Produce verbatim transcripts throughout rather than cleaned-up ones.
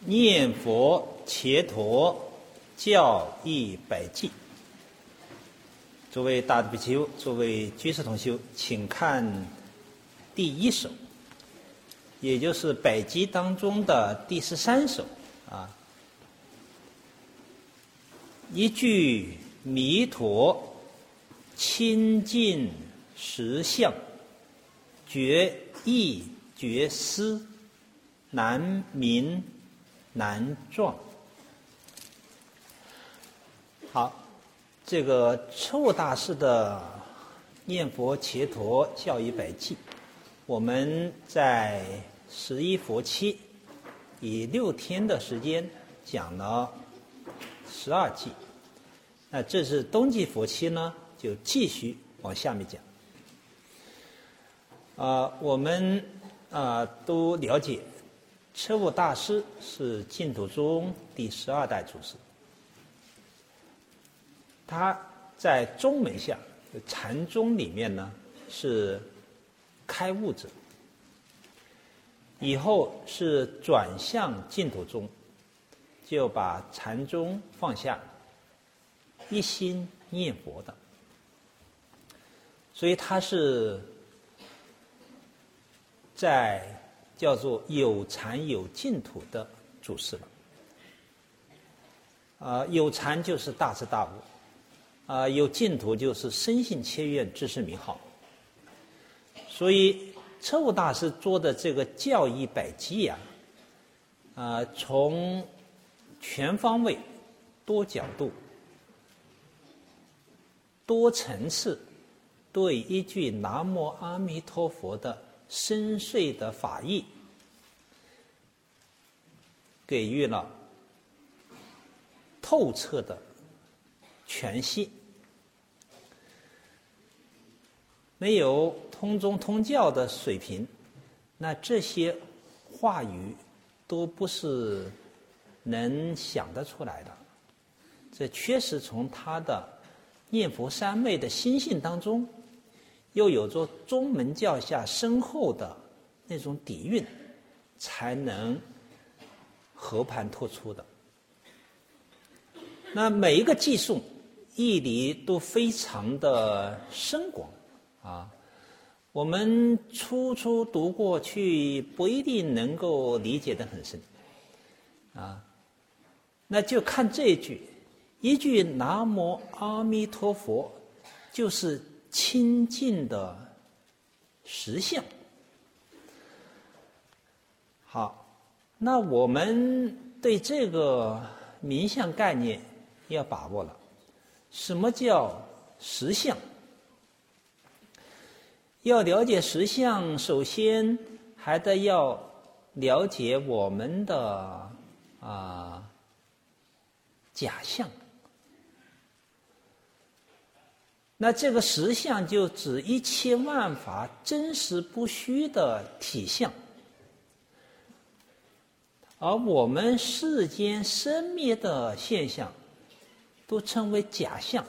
念佛伽陀教义百记。诸位大德比丘，诸位居士同修，请看第一首，也就是百记当中的第十三首啊。一句弥陀清净实相，觉义觉思，难明难状。好，这个彻悟大师的念佛伽陀教义百记，我们在十一佛期以六天的时间讲了十二记。那这是冬季佛期呢，就继续往下面讲。啊、呃，我们啊、呃、都了解，彻悟大师是净土宗第十二代祖师。他在宗门下，禅宗里面呢是开悟者，以后是转向净土宗，就把禅宗放下，一心念佛的，所以他是在叫做有禅有净土的祖师了。啊、呃，有禅就是大彻大悟。啊、呃，有净土就是深信切愿，知识名号。所以彻悟大师做的这个教义百记啊，啊、呃，从全方位、多角度、多层次，对一句南无阿弥陀佛的深邃的法义，给予了透彻的全息。没有通宗通教的水平，那这些话语都不是能想得出来的。这确实从他的念佛三昧的心性当中，又有着宗门教下深厚的那种底蕴，才能和盘托出的。那每一个偈颂义理都非常的深广啊，我们初初读过去不一定能够理解得很深啊。那就看这一句，一句南无阿弥陀佛，就是清净的实相。好，那我们对这个名相概念要把握了。什么叫实相？要了解实相，首先还得要了解我们的啊、呃、假象。那这个实相就指一切万法真实不虚的体相，而我们世间生灭的现象都称为假象。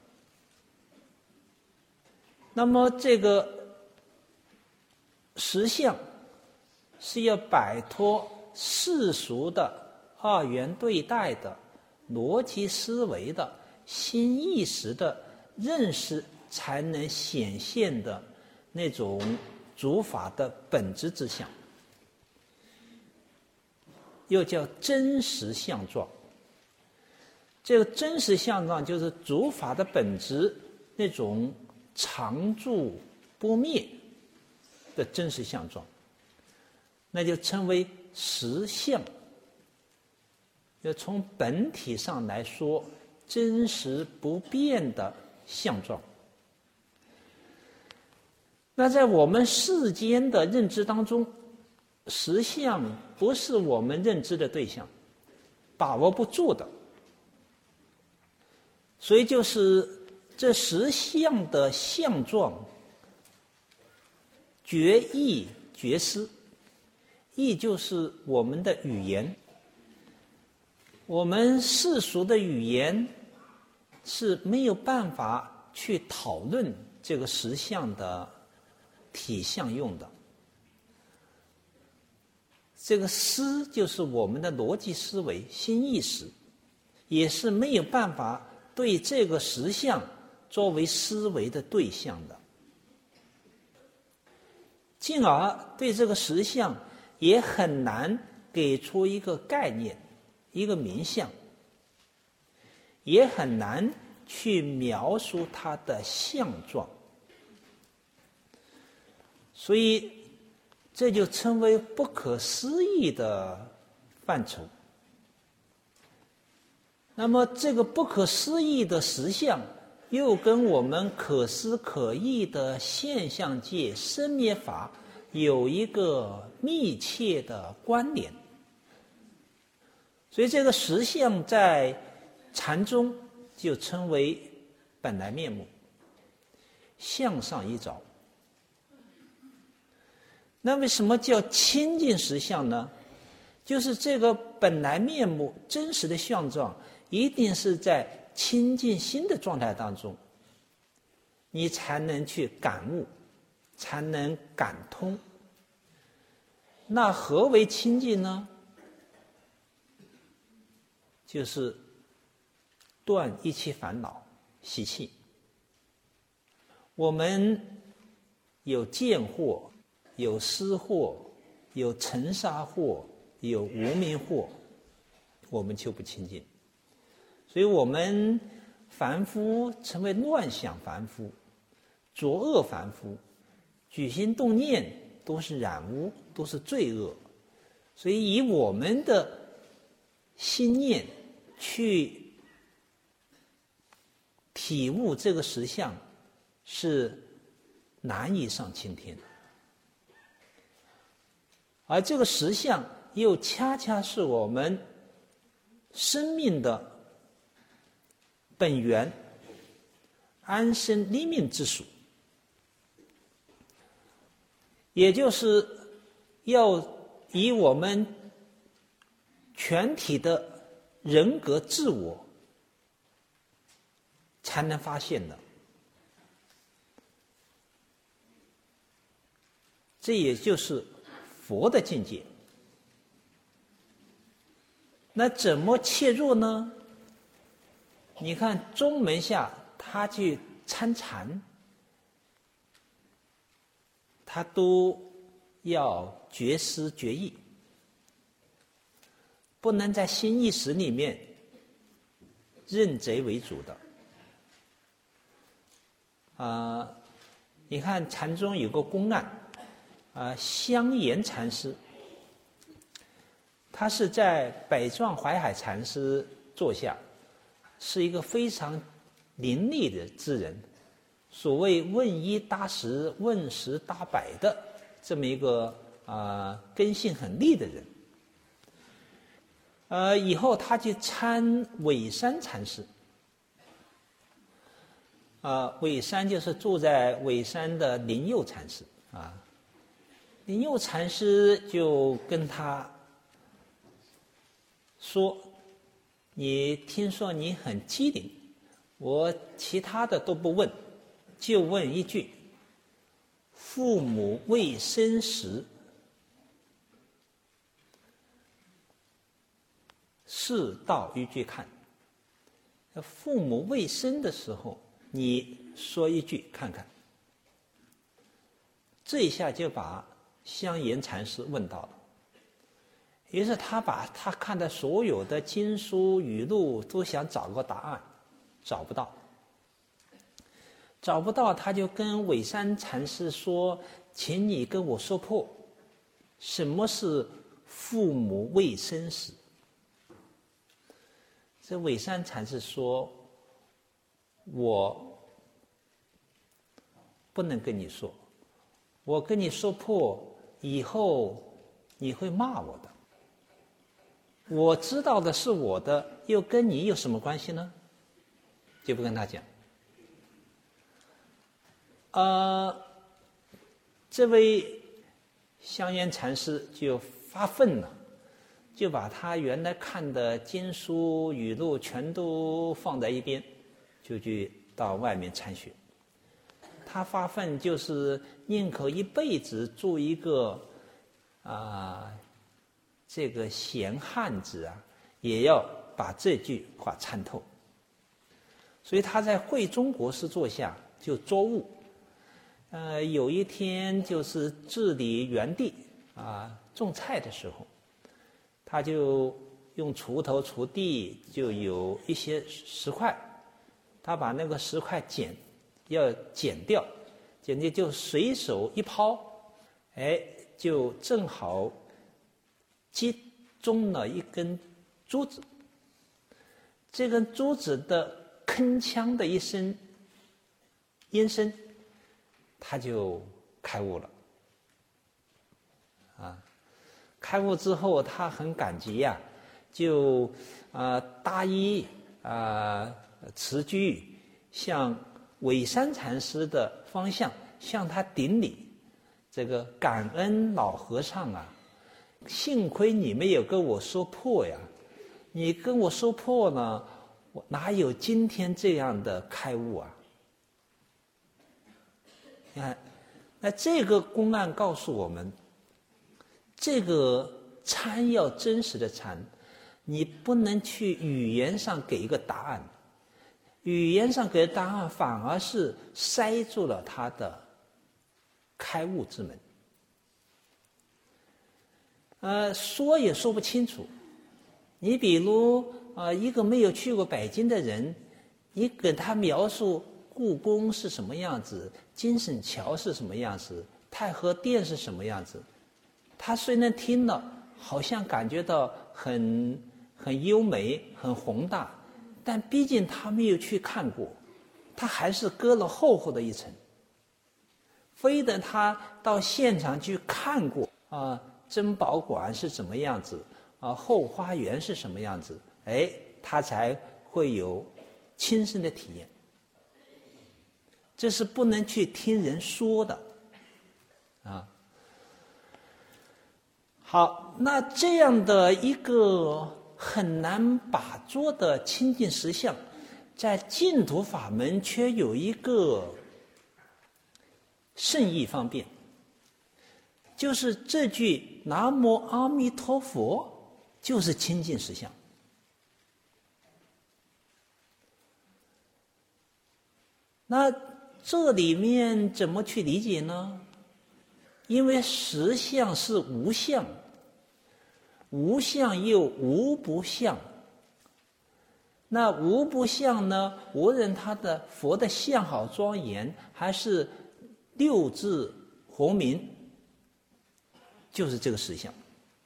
那么这个实相是要摆脱世俗的二元对待的逻辑思维的新意识的认识才能显现的那种诸法的本质之相，又叫真实相状。这个真实相状就是诸法的本质，那种常住不灭的真实相状，那就称为实相。要从本体上来说，真实不变的相状。那在我们世间的认知当中，实相不是我们认知的对象，把握不住的。所以就是这实相的相状，觉义觉思，义就是我们的语言。我们世俗的语言是没有办法去讨论这个实相的体相用的。 这个思就是我们的逻辑思维、心意识，也是没有办法对这个实相作为思维的对象的，进而对这个实相也很难给出一个概念、一个名相，也很难去描述它的相状。所以这就称为不可思议的范畴。那么这个不可思议的实相又跟我们可思可议的现象界生灭法有一个密切的关联。所以这个实相在禅中就称为本来面目，向上一着。那为什么叫清净实相呢？就是这个本来面目真实的相状一定是在清净心的状态当中，你才能去感悟，才能感通。那何为清净呢？就是断一切烦恼习气。我们有见惑，有思惑，有尘沙惑，有无明惑，我们就不清净。所以我们凡夫成为乱想凡夫、浊恶凡夫，举心动念都是染污，都是罪恶。所以以我们的心念去体悟这个实相，是难以上青天。而这个实相又恰恰是我们生命的本源，安身立命之属，也就是要以我们全体的人格自我才能发现的。这也就是佛的境界。那怎么切入呢？你看宗门下他去参禅，他都要觉思觉意，不能在心意识里面认贼为主的。啊、呃，你看禅宗有个公案，啊、呃，香严禅师，他是在北藏怀海禅师座下，是一个非常伶俐的之人，所谓问一答十，问十答百的这么一个啊、呃、根性很利的人。呃，以后他去参尾山禅师，啊、呃，尾山就是住在尾山的灵佑禅师啊。灵佑禅师就跟他说：“你听说你很机灵，我其他的都不问，就问一句：父母未生时，是道一句看。父母未生的时候，你说一句看看。”这一下就把香严禅师问到了。于是他把他看的所有的经书语录都想找个答案，找不到。找不到，他就跟尾山禅师说：“请你跟我说破，什么是父母未生时？”这尾山禅师说：“我不能跟你说，我跟你说破以后你会骂我的。我知道的是我的，又跟你有什么关系呢？”就不跟他讲。呃，这位香严禅师就发愤了，就把他原来看的经书语录全都放在一边，就去到外面参学。他发愤就是宁可一辈子做一个啊、呃、 这个闲汉子啊，也要把这句话参透。所以他在会中国师座下就作物。呃，有一天就是治理园地啊，种菜的时候，他就用锄头锄地，就有一些石块，他把那个石块剪，要剪掉，剪掉就随手一抛，哎，就正好击中了一根珠子。这根珠子的铿锵的一声音声，他就开悟了。啊，开悟之后，他很感激呀、啊，就啊、呃、大衣啊、呃、持具，向韦山禅师的方向向他顶礼，这个感恩老和尚啊，幸亏你没有跟我说破呀，你跟我说破呢，我哪有今天这样的开悟啊？你看，那这个公案告诉我们，这个参要真实的参，你不能去语言上给一个答案，语言上给的答案反而是塞住了他的开悟之门。呃，说也说不清楚。你比如呃，一个没有去过北京的人，你给他描述故宫是什么样子，金沈桥是什么样子，太和殿是什么样子，他虽然听了好像感觉到很很优美很宏大，但毕竟他没有去看过，他还是隔了厚厚的一层。非得他到现场去看过啊，珍宝馆是什么样子啊，后花园是什么样子，哎，他才会有亲身的体验。这是不能去听人说的啊。好，那这样的一个很难把捉的清净实相，在净土法门却有一个圣意方便，就是这句南无阿弥陀佛就是清净实相。那这里面怎么去理解呢？因为实相是无相，无相又无不相。那无不相呢，无论他的佛的相好庄严，还是六字洪名，就是这个实相。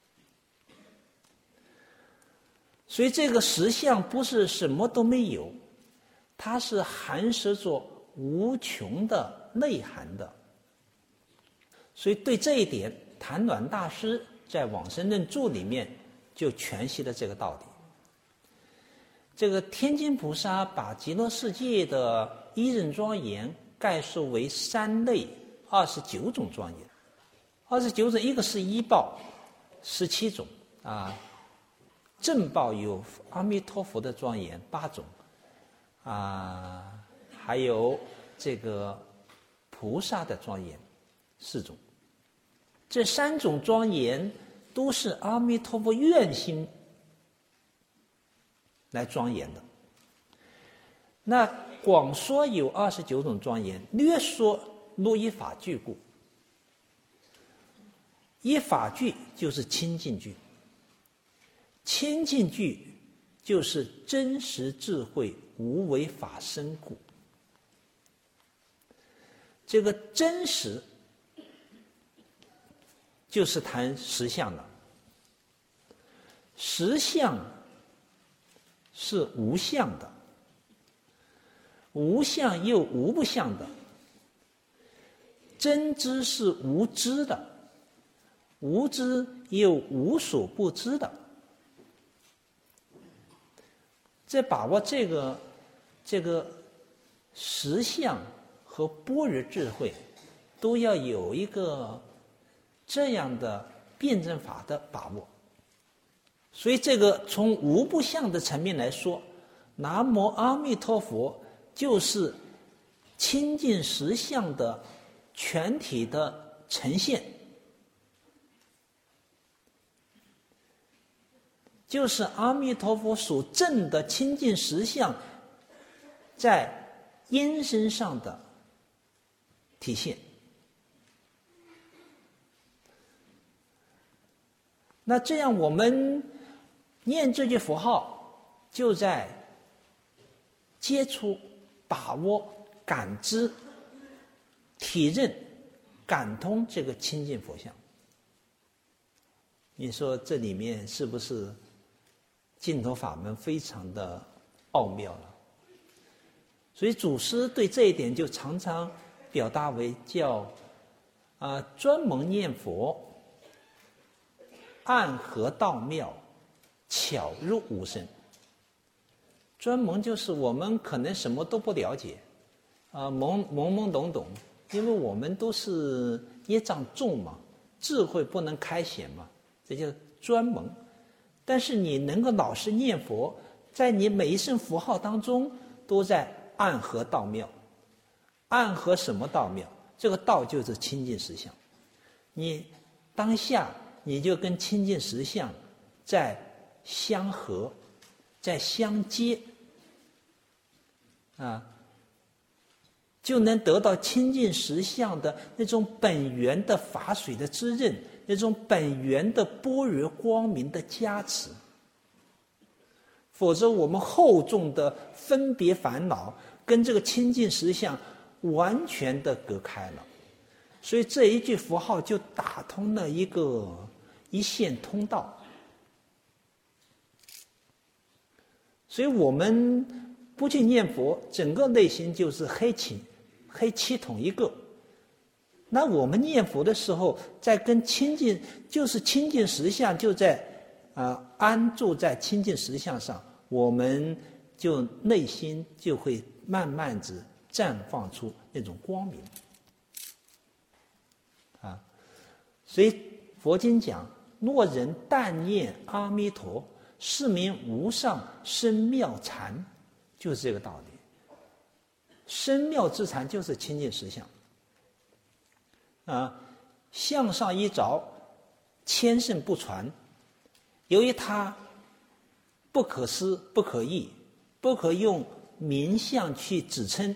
所以这个实相不是什么都没有，它是含摄着无穷的内涵的。所以对这一点，谭鸾大师在《往生论注》里面就诠释了这个道理。这个天津菩萨把极乐世界的一任庄严概述为三类二十九种庄严。二十九种，一个是依报，十七种啊，正报有阿弥陀佛的庄严八种啊，还有这个菩萨的庄严四种。这三种庄严都是阿弥陀佛愿心来庄严的。那广说有二十九种庄严，略说若依法句故。依法句就是清净句，清净句就是真实智慧无为法身故。这个真实就是谈实相了，实相是无相的，无相又无不相的，真知是无知的，无知又无所不知的。在把握这个这个实相和般若智慧，都要有一个这样的辩证法的把握。所以这个从无不相的层面来说，南无阿弥陀佛就是清净实相的全体的呈现。 就是阿弥陀佛所证的清净实相在因身上的体现。那这样我们念这句佛号，就在接触、把握、感知、体认、感通这个清净佛像。你说这里面是不是净土法门非常的奥妙了？所以祖师对这一点就常常表达为叫啊、呃、专门念佛，暗合道妙，巧入无声。专门就是我们可能什么都不了解，啊、呃、懵懵懵懂懂，因为我们都是业障重嘛，智慧不能开显嘛，这叫专门。但是你能够老实念佛，在你每一声佛号当中都在暗合道妙。暗合什么道妙？这个道就是清净实相。你当下你就跟清净实相在相合，在相接，啊，就能得到清净实相的那种本源的法水的滋润，那种本源的般若光明的加持。否则我们厚重的分别烦恼跟这个清净实相完全的隔开了，所以这一句佛号就打通了一个一线通道。所以我们不去念佛，整个内心就是黑气黑气筒一个。那我们念佛的时候，在跟清净，就是清净实相就在啊、呃、安住在清净实相上，我们就内心就会慢慢地绽放出那种光明。啊，所以佛经讲，若人但念阿弥陀，是名无上深妙禅，就是这个道理。深妙之禅就是清净实相。啊，向上一着，千圣不传。由于它不可思、不可议，不可用名相去指称，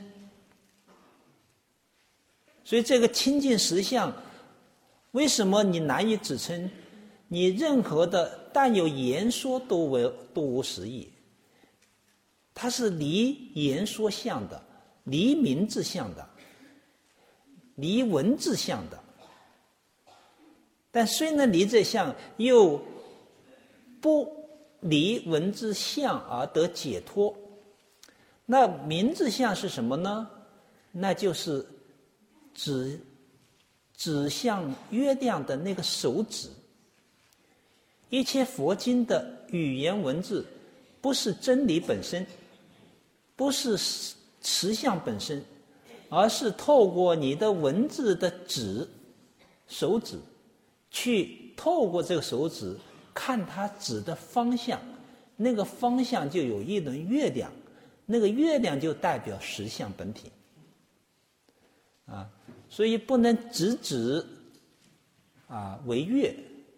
所以这个清净实相，为什么你难以指称？你任何的但有言说都为都无实义，它是离言说相的，离名字相的，离文字相的。但虽然离这相，又不离文字相而得解脱。那名字相是什么呢？那就是指指向月亮的那个手指。一切佛经的语言文字，不是真理本身，不是实相本身，而是透过你的文字的指手指，去透过这个手指看它指的方向，那个方向就有一轮月亮，那个月亮就代表实相本体。啊，所以不能直指啊为月，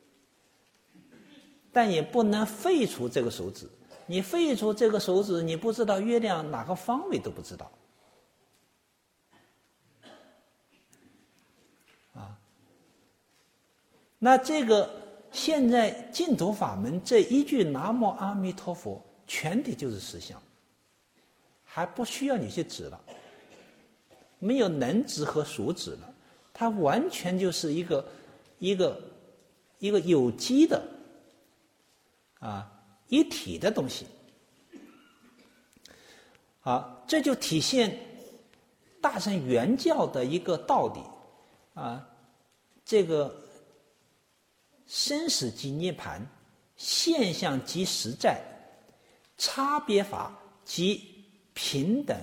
但也不能废除这个手指。你废除这个手指，你不知道月亮哪个方位都不知道。啊，那这个现在净土法门这一句南无阿弥陀佛，全体就是实相，还不需要你去指了，没有能指和所指了，它完全就是一个一个一个有机的啊一体的东西。啊，这就体现大乘原教的一个道理啊，这个生死即涅槃，现象即实在，差别法即平等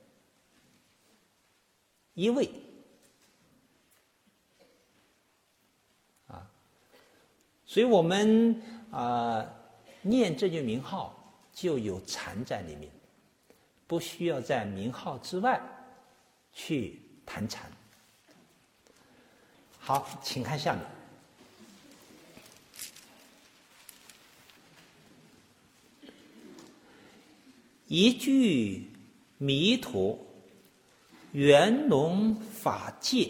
一位。啊，所以我们啊、呃、念这句名号就有禅在里面，不需要在名号之外去谈禅。好，请看下面。 一句弥陀，圆融法界，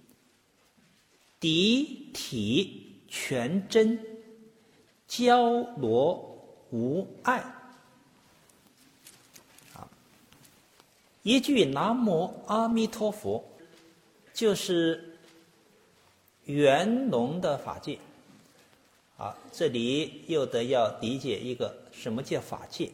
敌体全真，交罗无碍。啊，一句南无阿弥陀佛，就是圆融的法界。啊，这里又得要理解一个什么叫法界。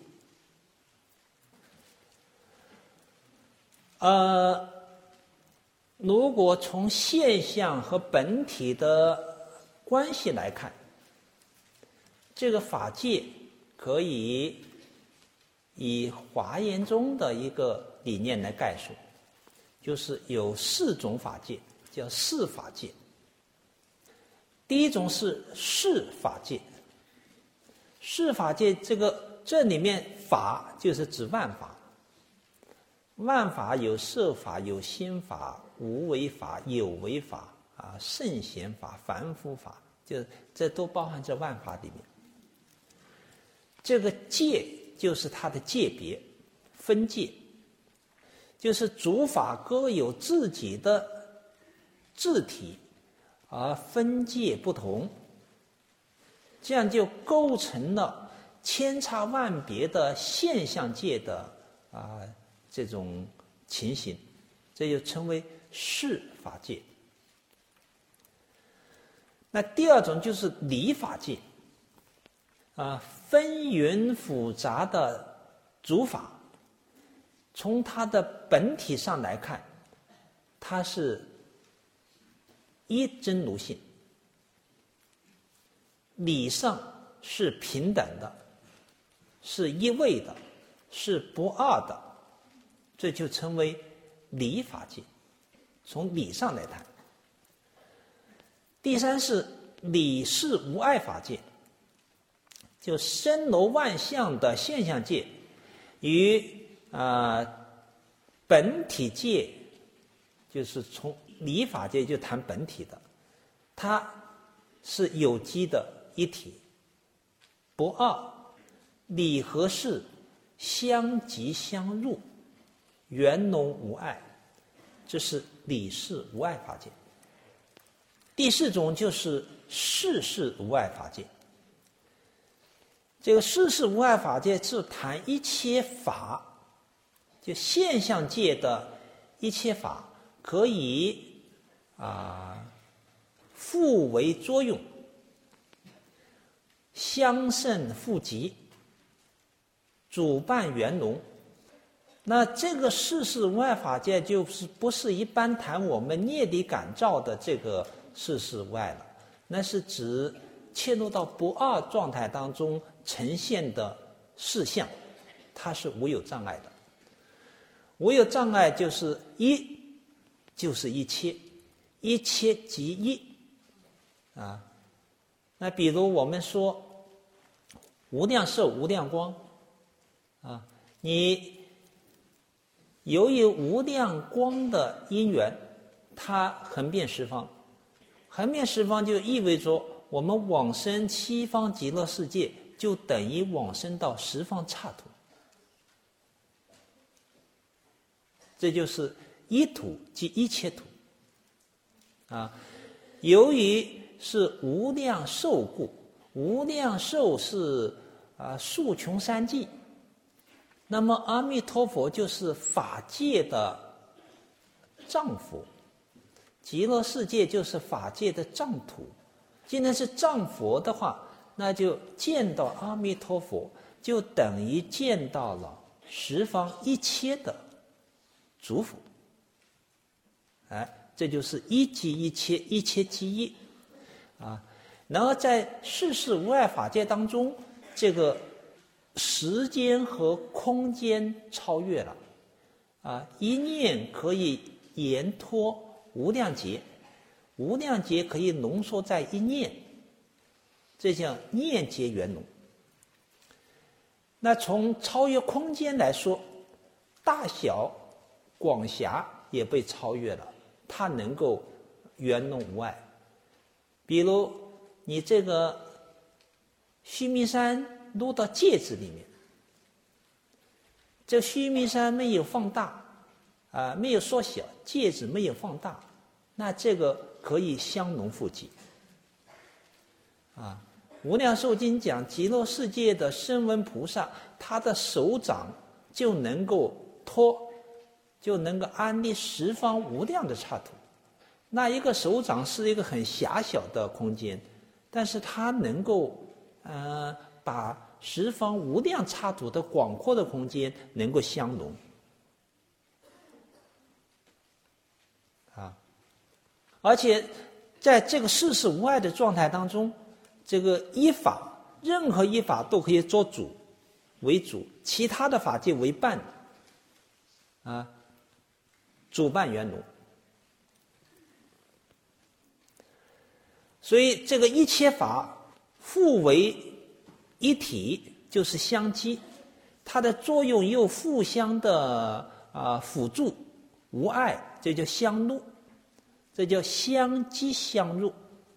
呃，如果从现象和本体的关系来看，这个法界可以以华严中的一个理念来概述，就是有四种法界，叫四法界。第一种是事法界，事法界这个这里面法就是指万法，万法有色法、有心法、无为法、有为法啊、圣贤法、凡夫法，就这都包含在万法里面。这个界就是它的界别、分界，就是诸法各有自己的自体。而分界不同，这样就构成了千差万别的现象界的啊、呃、这种情形，这就称为事法界。那第二种就是理法界，啊、呃，纷纭复杂的诸法，从它的本体上来看，它是一真如性，理上是平等的，是一味的，是不二的，这就称为理法界。从理上来谈。第三是理事无碍法界，就森罗万象的现象界与啊、呃、本体界，就是从理法界就谈本体的，它是有机的一体，不二，理和事相即相入，圆融无碍，这是理事无碍法界。第四种就是事事无碍法界。这个事事无碍法界是谈一切法，就现象界的一切法可以啊，互为作用，相胜互极，主办圆融。那这个事事无碍法界就是不是一般谈我们业力感召的这个事事无碍了，那是指切入到不二状态当中呈现的事相，它是无有障碍的。无有障碍就是一，就是一切。一切即一，啊，那比如我们说无量寿、无量光，啊，你由于无量光的因缘，它横遍十方，横遍十方就意味着我们往生七方极乐世界，就等于往生到十方刹土，这就是一土即一切土。啊，由于是无量寿故，无量寿是啊数穷三际，那么阿弥陀佛就是法界的丈夫，极乐世界就是法界的丈土。既然是丈佛的话，那就见到阿弥陀佛，就等于见到了十方一切的诸佛。哎。这就是一即一切，一切即一，啊，然后在事事无碍法界当中，这个时间和空间超越了，啊，一念可以延脱无量劫，无量劫可以浓缩在一念，这叫念劫圆融。那从超越空间来说，大小广狭也被超越了。它能够圆融无碍。比如你这个须弥山落到芥子里面， 这个须弥山没有放大，啊，没有缩小，戒指没有放大，那这个可以相容附集。啊，无量寿经讲极乐世界的声闻菩萨，他的手掌就能够托，就能够安立十方无量的刹土。那一个手掌是一个很狭小的空间，但是它能够呃把十方无量刹土的广阔的空间能够相容。啊，而且在这个世事无碍的状态当中，这个依法，任何依法都可以做主为主，其他的法界为伴，啊，主伴圆融。所以这个一切法互为一体，就是相继，它的作用又互相的啊辅助，无碍，这叫相入，这叫相继相入，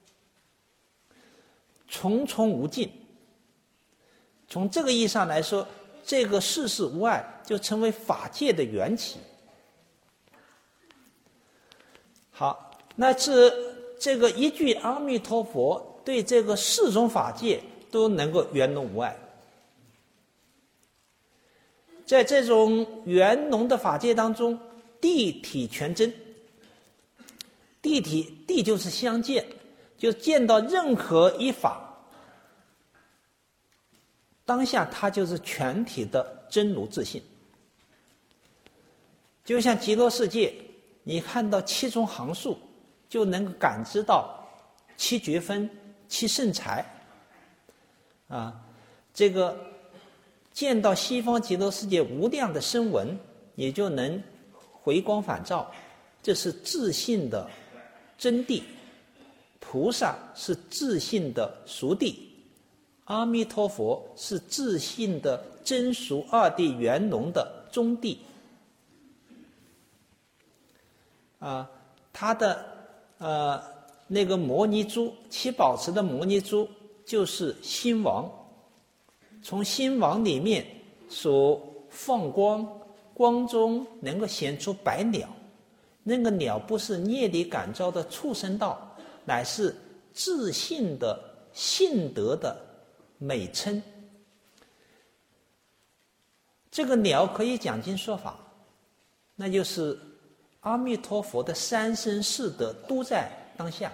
重重无尽。从这个意义上来说，这个世事无碍就成为法界的缘起。好，那是这个一句阿弥陀佛对这个四种法界都能够圆融无碍。在这种圆融的法界当中，谛体全真。谛体，谛就是相见，就见到任何一法，当下它就是全体的真如自性。就像极乐世界，你看到七种行数，就能够感知到七觉分、七圣财。啊，这个见到西方极乐世界无量的声闻，也就能回光返照，这是自性的真谛。菩萨是自性的熟谛，阿弥陀佛是自性的真俗二谛圆融的中谛。啊，他的呃那个摩尼珠，七宝池的摩尼珠就是心王，从心王里面所放光，光中能够显出百鸟，那个鸟不是业力感召的畜生道，乃是自性的性德的美称。这个鸟可以讲经说法，那就是阿弥陀佛的三身四德都在当下。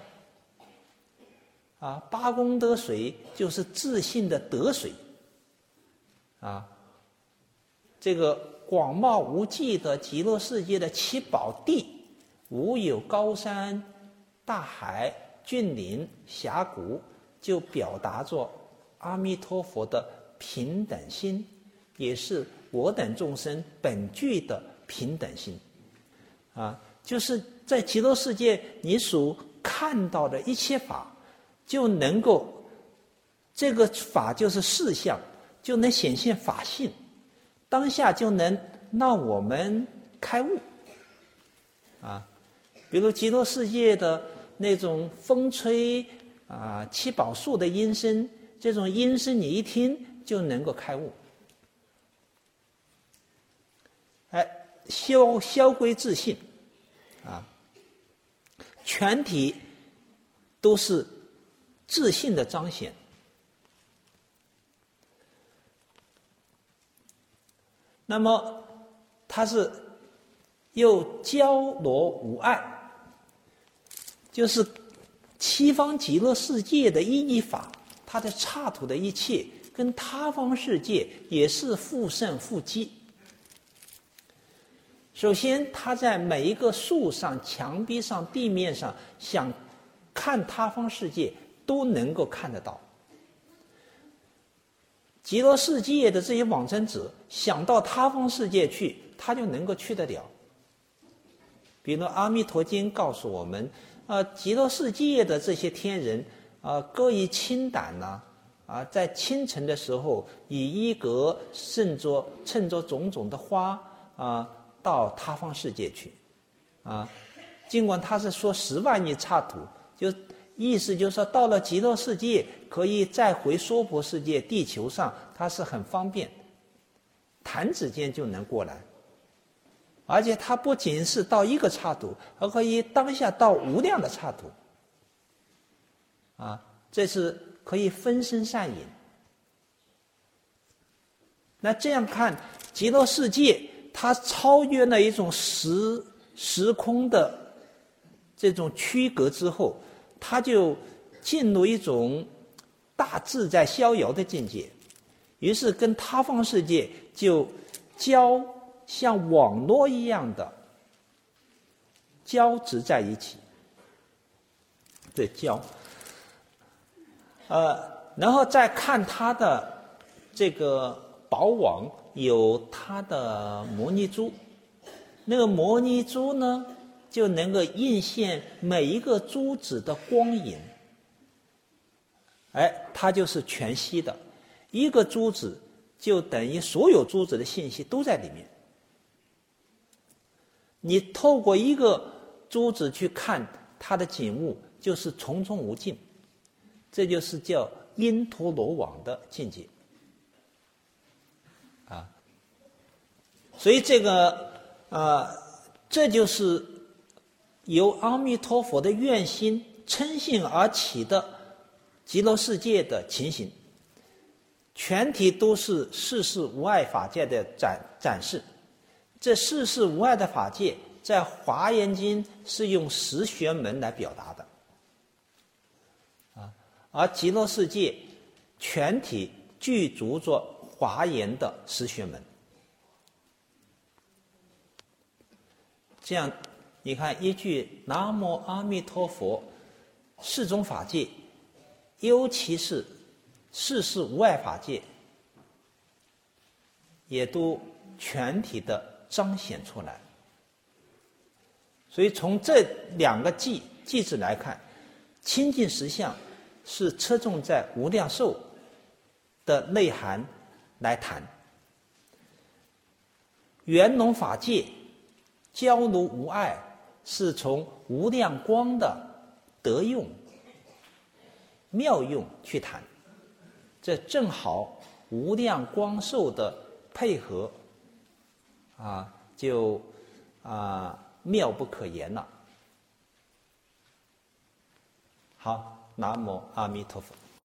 啊，八功德水就是自性的德水。啊，这个广袤无际的极乐世界的七宝地，无有高山、大海、峻岭、峡谷，就表达着阿弥陀佛的平等心，也是我等众生本具的平等心。啊，就是在极乐世界你所看到的一切法，就能够，这个法就是事相，就能显现法性，当下就能让我们开悟。啊，比如极乐世界的那种风吹啊七宝树的音声，这种音声你一听就能够开悟。哎，消消归自性，啊，全体都是自性的彰显。那么它是又交罗无碍，就是七方极乐世界的一一法，它的刹土的一切跟他方世界也是互胜互击。首先，他在每一个树上、墙壁上、地面上，想看他方世界都能够看得到。极乐世界的这些往生者想到他方世界去，他就能够去得了。比如《阿弥陀经》告诉我们，啊，极乐世界的这些天人啊，各以清胆呐，啊，在清晨的时候，以衣革盛着乘着种种的花啊，到他方世界去，啊，尽管他是说十万亿刹土，就意思就是说到了极乐世界，可以再回娑婆世界地球上，它是很方便。 弹指间就能过来。而且它不仅是到一个刹土，而可以当下到无量的刹土。啊，这是可以分身善隐。那这样看，极乐世界它超越了一种时时空的这种区隔之后，它就进入一种大自在逍遥的境界，于是跟他方世界就交像网络一样的交织在一起。对，交。呃，然后再看它的这个宝网，有它的摩尼珠，那个摩尼珠呢，就能够映现每一个珠子的光影。哎，它就是全息的，一个珠子就等于所有珠子的信息都在里面。你透过一个珠子去看它的景物，就是重重无尽，这就是叫因陀罗网的境界啊。所以这个呃，这就是由阿弥陀佛的愿心嗔性而起的极乐世界的情形，全体都是世事无碍法界的展展示。这世事无碍的法界，在《华严经》是用十玄门来表达的，啊，而极乐世界全体具足着华严的十玄门。这样，你看一句南无阿弥陀佛，四种法界，尤其是世事无碍法界，也都全体的彰显出来。所以从这两个偈偈子来看，清净实相是侧重在无量寿的内涵来谈，圆融法界交如无碍是从无量光的德用妙用去谈，这正好无量光寿的配合啊，就啊妙不可言了。好，南无阿弥陀佛。